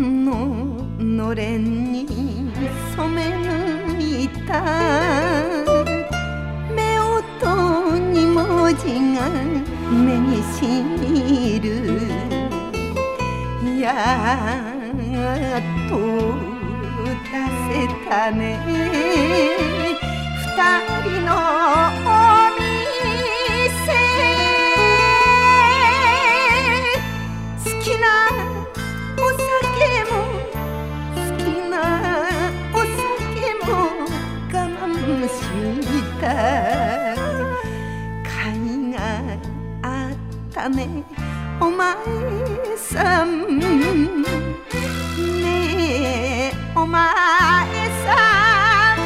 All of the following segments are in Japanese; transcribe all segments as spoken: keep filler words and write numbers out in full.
本ののれんに染め抜いた夫婦に文字が目にしみる。やっと出せたね二人のお店。好きなお酒も好きなお酒も我慢した甲斐があったねお前さん。ねえお前さん。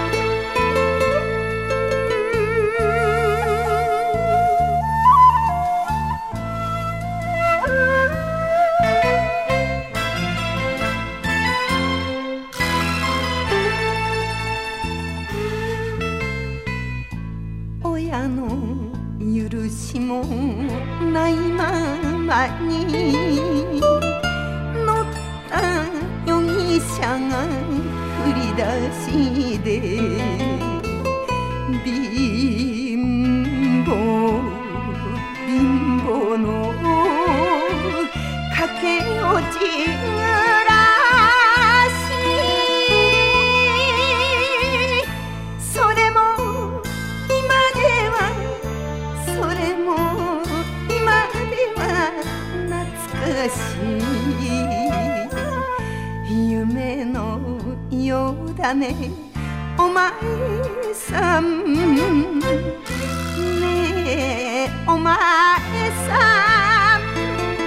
親の許しもないままに乗った容疑者が振り出しで貧乏貧乏の駆け落ち暮らし。それも今ではそれも今では懐かしい夢のようだねお前さん。ねえお前さん。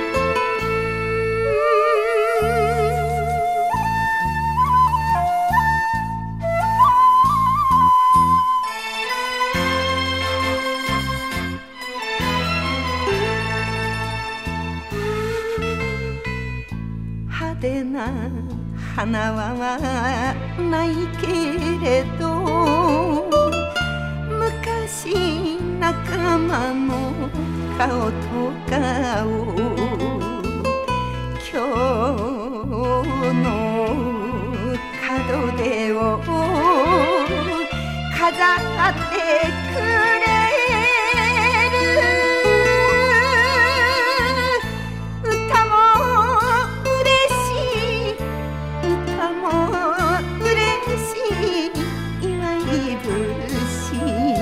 派手な花はないけれど昔仲間の顔と顔今日の門出を飾ってくれる。歌も嬉しい歌も嬉しい祝い節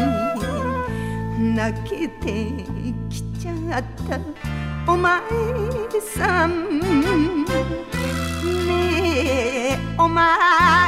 泣けてきちゃったお前さん。ねえお前